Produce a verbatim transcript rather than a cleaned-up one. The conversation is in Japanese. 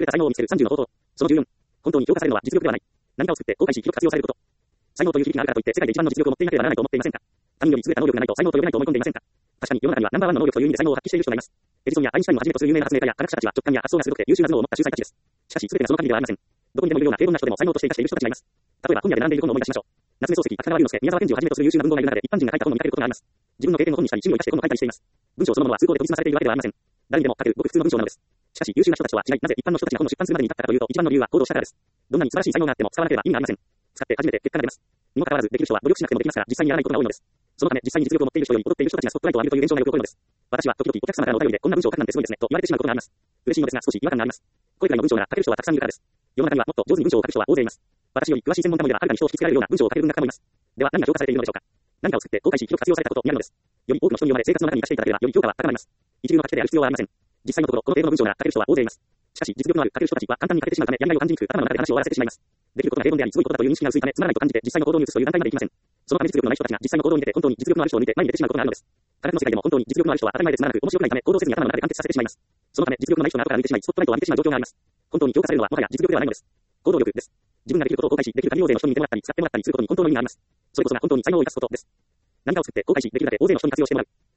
れた才能を見つけるさんじゅうの方法。そのじゅうよん。本当に評価されるのは実力ではない。何かを作って公開し広く活用されること。才能という響きがあるからといって世界で一番の実力を持っていなければならないと思っていませんか？他人より優れた能力がないと才能と呼べないと思い込んでいませんか？確かに世の中にはナンバーワンの能力という意味で才能を発揮している人がいます。エジソンやアインシュタインをはじめとする有名な発明家や科学者たちは直感や発想が鋭くて優秀な頭脳を持った秀才たちです。しかし全てがその限りではありません。どこにでもいるような平凡な人でも才能として生かしている人たちがいます。例えば本屋で並んでいる本を思い出しましょう。夏目漱石、芥川龍之介、宮沢賢治をはじめとする優秀な文豪がいる中で一般人が書いた本を見かけることがあります。自分の経験を本にしたり一味を生かして本を書いたりしています。文章そのものは崇高で研ぎ澄まされているわけではありません。誰にでも書けるごく普通の文章なのです。しかし優秀な人たちとは違い、なぜ一般の人たちが本を出版するまでに至ったかというと、一番の理由は行動したからです。どんなに素晴らしい才能があっても使わなければ意味がありません。使って初めて結果が出ます。にもかかわらずできる人は努力しなくてもできますから実際にやらないことが多いのです。そのため実際に実力を持っている人より劣っている人たちがスポットライトを浴びるという現象がよく起こるのです。私は時々お客様からのお便りでこんな文章を書くなんてすごいですねと言われてしまうことがあります。嬉しいのですが少し違和感があります。これくらいの文章なら書ける人はたくさんいるからです。世の中にはもっと上手に文章を書く人は大勢います。私より詳しい専門家もいればはるかに人を引きつけられるような文章を書ける文学家もいます。では何が評価されているのでしょうか。何かを作って公開し広く活用されたことになるのです。より多くの人に読まれ生活の中に生かしていただければより評価は高まります。一流の書き手である必要はありません。実際のところこの程度の文章なら書ける人は大勢います。しかし実力のある書ける人たちは簡単に書けてしまうためやりがいを感じにくく頭の中で話を終わらせてしまいます。できることが平凡でありすごいことだという認識が薄いためつまらないと感じて実際の行動に移すという段階までいきません。そのため実力のない人たちが実際の行動に出て本当に実力のある人を見て前に出てしまうことがあるのです。科学の世界でも本当に実力のある人は当たり前でつまらなく面白くないため行動せずに頭の中で完結させてしまいます。そのため実力のない人が後から抜いてしまいスポットライトを浴びてしまう状況があります。本当に評価されるのはもはや実力ではないのです。行動力です。自分ができることを公開しできる限り大勢の人に見てもらったり使ってもらったりすることに本当の意味があります。それこそが本当に才能を生かすことです。何かを作って公開しできるだけ大勢の人に活用してもらう。